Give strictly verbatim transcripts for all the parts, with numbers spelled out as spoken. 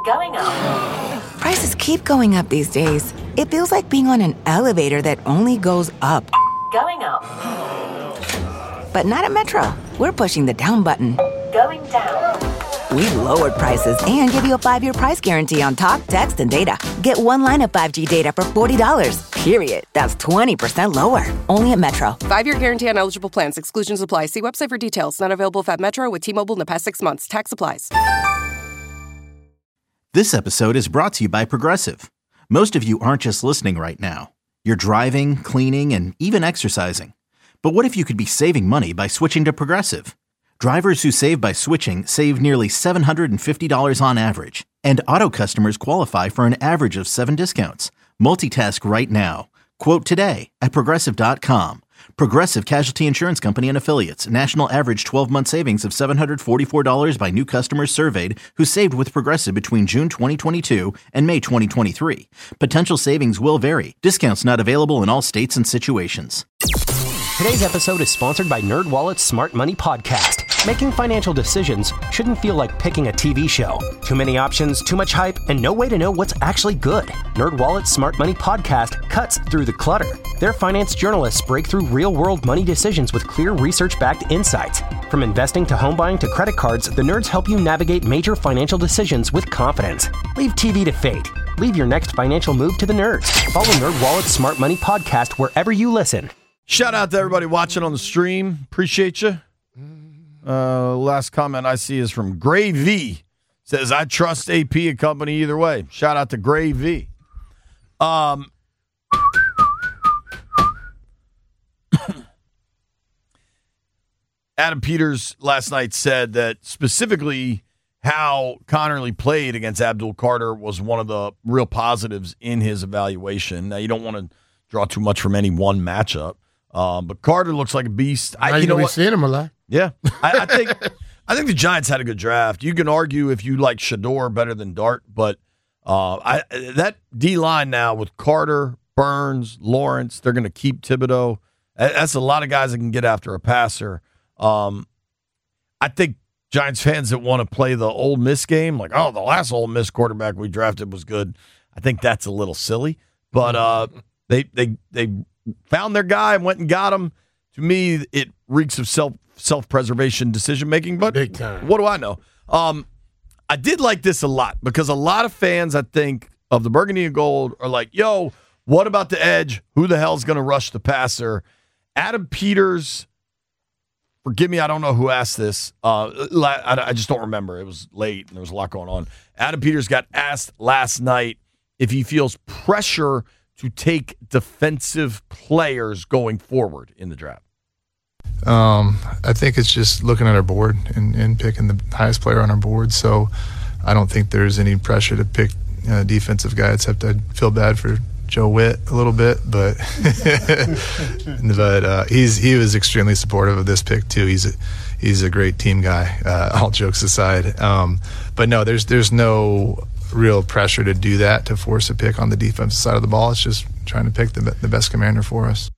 Going up. Prices keep going up these days. It feels like being on an elevator that only goes up. Going up. But not at Metro. We're pushing the down button. Going down. We've lowered prices and give you a five-year price guarantee on talk, text, and data. Get one line of five G data for forty dollars. Period. That's twenty percent lower. Only at Metro. Five-year guarantee on eligible plans. Exclusions apply. See website for details. Not available if at Metro with T-Mobile in the past six months. Tax applies. This episode is brought to you by Progressive. Most of you aren't just listening right now. You're driving, cleaning, and even exercising. But what if you could be saving money by switching to Progressive? Drivers who save by switching save nearly seven hundred fifty dollars on average. And auto customers qualify for an average of seven discounts. Multitask right now. Quote today at Progressive dot com. Progressive Casualty Insurance Company and Affiliates. National average twelve-month savings of seven hundred forty-four dollars by new customers surveyed who saved with Progressive between June twenty twenty-two and May twenty twenty-three. Potential savings will vary. Discounts not available in all states and situations. Today's episode is sponsored by NerdWallet's Smart Money Podcast. Making financial decisions shouldn't feel like picking a T V show. Too many options, too much hype, and no way to know what's actually good. NerdWallet's Smart Money Podcast cuts through the clutter. Their finance journalists break through real-world money decisions with clear research-backed insights. From investing to home buying to credit cards, the nerds help you navigate major financial decisions with confidence. Leave T V to fate. Leave your next financial move to the nerds. Follow NerdWallet's Smart Money Podcast wherever you listen. Shout out to everybody watching on the stream. Appreciate you. Uh, last comment I see is from Gray V. Says, I trust A P and company either way. Shout out to Gray V. Um, Adam Peters last night said that specifically how Connerly played against Abdul Carter was one of the real positives in his evaluation. Now, you don't want to draw too much from any one matchup. Um, but Carter looks like a beast. I, I, you know what? Seeing him a lot. Yeah, I, I think I think the Giants had a good draft. You can argue if you like Shador better than Dart, but uh, I that D line now with Carter, Burns, Lawrence, they're going to keep Thibodeau. That's a lot of guys that can get after a passer. Um, I think Giants fans that want to play the Ole Miss game, like, oh, the last Ole Miss quarterback we drafted was good. I think that's a little silly, but uh, they they they. found their guy and went and got him. To me, it reeks of self self-preservation decision-making, but Big time. What do I know? Um, I did like this a lot because a lot of fans, I think, of the Burgundy and Gold are like, yo, what about the edge? Who the hell's going to rush the passer? Adam Peters, forgive me, I don't know who asked this. Uh, I just don't remember. It was late and there was a lot going on. Adam Peters got asked last night if he feels pressure to take defensive players going forward in the draft? Um, I think it's just looking at our board and, and picking the highest player on our board. So I don't think there's any pressure to pick a defensive guy, except I'd feel bad for Joe Witt a little bit. But but uh, he's he was extremely supportive of this pick too. He's a, he's a great team guy. Uh, all jokes aside, um, but no, there's there's no real pressure to do that, to force a pick on the defensive side of the ball. It's just trying to pick the the best commander for us.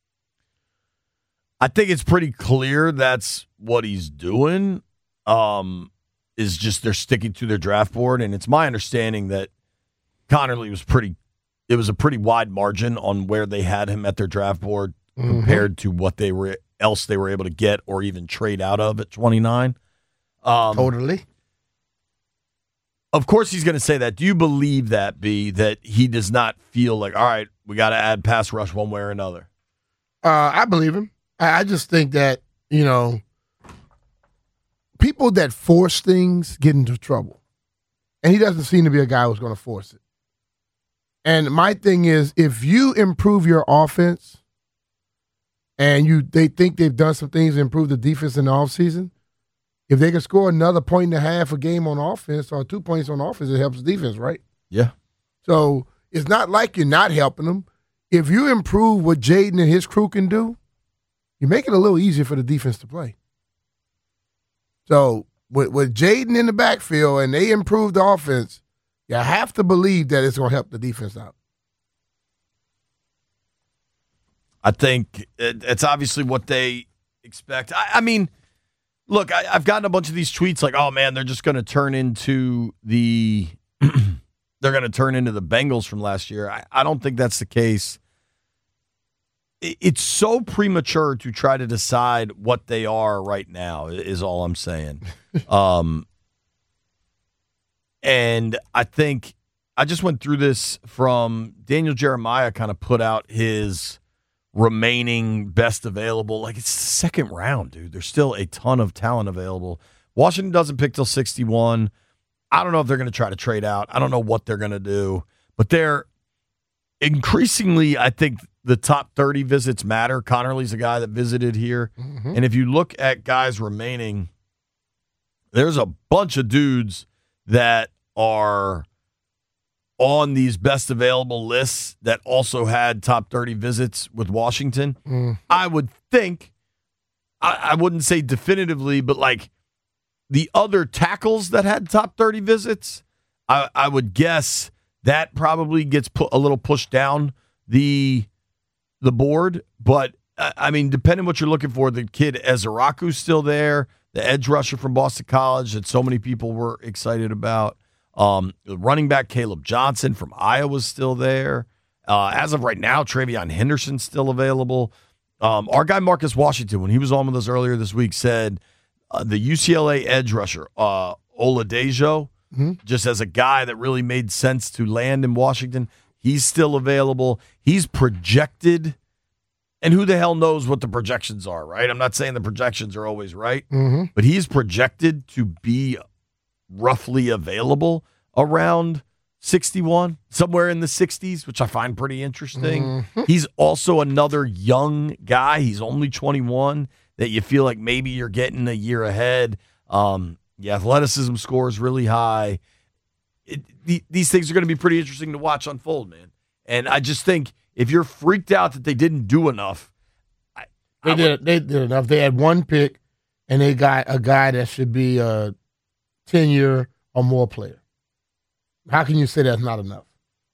I think it's pretty clear that's what he's doing. Um, is just they're sticking to their draft board, and it's my understanding that Connerly was pretty. It was a pretty wide margin on where they had him at their draft board mm-hmm. compared to what they were else they were able to get or even trade out of at twenty-nine. Um, totally. Of course he's going to say that. Do you believe that, B, that he does not feel like, all right, we got to add pass rush one way or another? Uh, I believe him. I, I just think that, you know, people that force things get into trouble. And he doesn't seem to be a guy who's going to force it. And my thing is, if you improve your offense and you they think they've done some things to improve the defense in the offseason, if they can score another point and a half a game on offense or two points on offense, it helps the defense, right? Yeah. So it's not like you're not helping them. If you improve what Jaden and his crew can do, you make it a little easier for the defense to play. So with, with Jaden in the backfield and they improve the offense, you have to believe that it's going to help the defense out. I think it, it's obviously what they expect. I, I mean, look, I, I've gotten a bunch of these tweets like, oh, man, they're just going to turn into the they're going to turn into the Bengals from last year. I, I don't think that's the case. It, it's so premature to try to decide what they are right now, is all I'm saying. um, and I think I just went through this from Daniel Jeremiah kind of put out his remaining best available. Like, it's the second round, dude. There's still a ton of talent available. Washington doesn't pick till sixty-one. I don't know if they're going to try to trade out. I don't know what they're going to do. But they're increasingly, I think, the top thirty visits matter. Connerly's a guy that visited here. Mm-hmm. And if you look at guys remaining, there's a bunch of dudes that are on these best available lists that also had top thirty visits with Washington. Mm. I would think, I, I wouldn't say definitively, but like the other tackles that had top thirty visits, I, I would guess that probably gets put a little pushed down the the board. But, I mean, depending on what you're looking for, the kid Ezeraku's still there, the edge rusher from Boston College that so many people were excited about. Um, the running back Caleb Johnson from Iowa is still there. Uh, as of right now, Travion Henderson's still available. Um, our guy Marcus Washington, when he was on with us earlier this week, said uh, the U C L A edge rusher, uh, Oladejo, mm-hmm. just as a guy that really made sense to land in Washington, he's still available. He's projected, and who the hell knows what the projections are, right? I'm not saying the projections are always right, mm-hmm. but he's projected to be roughly available around sixty-one, somewhere in the sixties, which I find pretty interesting. Mm-hmm. He's also another young guy. He's only twenty-one that you feel like maybe you're getting a year ahead. Um, the athleticism score is really high. It, the, these things are going to be pretty interesting to watch unfold, man. And I just think if you're freaked out that they didn't do enough, I, they I did. would, They did enough. They had one pick, and they got a guy that should be a ten-year or more player. How can you say that's not enough?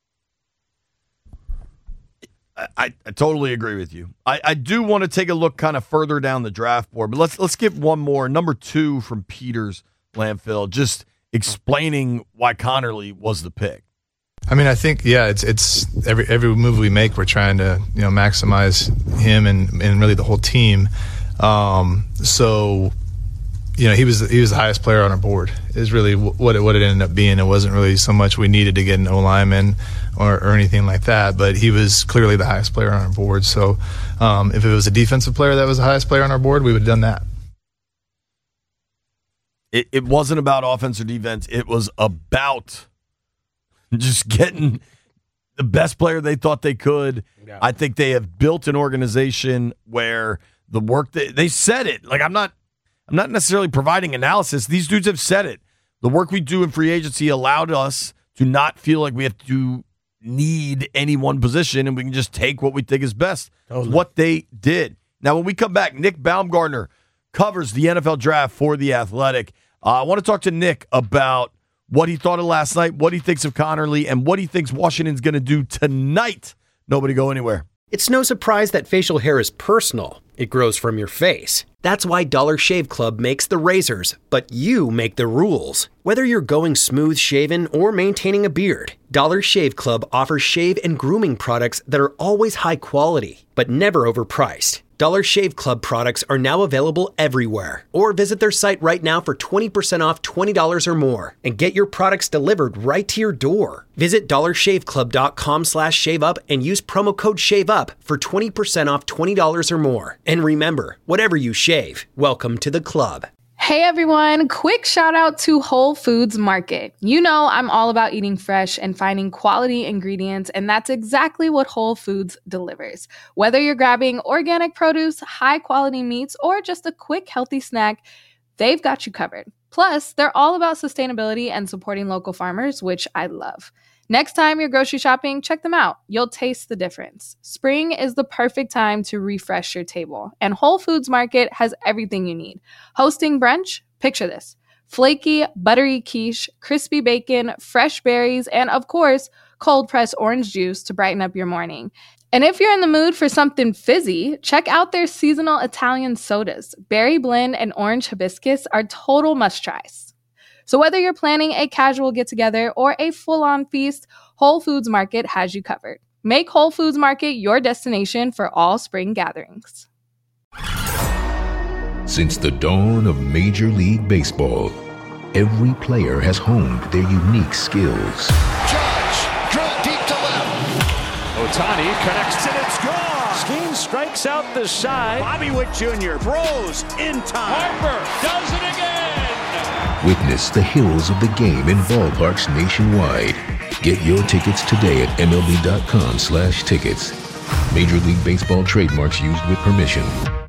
I, I totally agree with you. I, I do want to take a look kind of further down the draft board, but let's let's get one more. Number two from Peters Landfill, just explaining why Connerly was the pick. I mean, I think, yeah, it's it's every every move we make, we're trying to, you know, maximize him and, and really the whole team. Um, so, you know, he was he was the highest player on our board is really what it, what it ended up being. It wasn't really so much we needed to get an O-lineman or, or anything like that, but he was clearly the highest player on our board. So um, if it was a defensive player that was the highest player on our board, we would have done that. It, it wasn't about offense or defense. It was about just getting the best player they thought they could. Yeah. I think they have built an organization where the work that they said it. Like I'm not I'm not necessarily providing analysis. These dudes have said it. The work we do in free agency allowed us to not feel like we have to need any one position and we can just take what we think is best. Totally. What they did. Now, when we come back, Nick Baumgartner covers the N F L draft for The Athletic. Uh, I want to talk to Nick about what he thought of last night, what he thinks of Connerly, and what he thinks Washington's going to do tonight. Nobody go anywhere. It's no surprise that facial hair is personal. It grows from your face. That's why Dollar Shave Club makes the razors, but you make the rules. Whether you're going smooth shaven or maintaining a beard, Dollar Shave Club offers shave and grooming products that are always high quality, but never overpriced. Dollar Shave Club products are now available everywhere. Or visit their site right now for twenty percent off twenty dollars or more and get your products delivered right to your door. Visit dollarshaveclub.com slash shave up and use promo code SHAVEUP for twenty percent off twenty dollars or more. And remember, whatever you shave, welcome to the club. Hey everyone, quick shout out to Whole Foods Market. You know I'm all about eating fresh and finding quality ingredients, and that's exactly what Whole Foods delivers. Whether you're grabbing organic produce, high quality meats, or just a quick healthy snack, they've got you covered. Plus, they're all about sustainability and supporting local farmers, which I love. Next time you're grocery shopping, check them out. You'll taste the difference. Spring is the perfect time to refresh your table, and Whole Foods Market has everything you need. Hosting brunch? Picture this. Flaky, buttery quiche, crispy bacon, fresh berries, and of course, cold-pressed orange juice to brighten up your morning. And if you're in the mood for something fizzy, check out their seasonal Italian sodas. Berry blend and orange hibiscus are total must-tries. So whether you're planning a casual get-together or a full-on feast, Whole Foods Market has you covered. Make Whole Foods Market your destination for all spring gatherings. Since the dawn of Major League Baseball, every player has honed their unique skills. Judge, drill deep to left. Ohtani connects and it's gone. Skeen strikes out the side. Bobby Witt Junior throws in time. Harper does it again. Witness the heroes of the game in ballparks nationwide. Get your tickets today at M L B dot com slash tickets. Major League Baseball trademarks used with permission.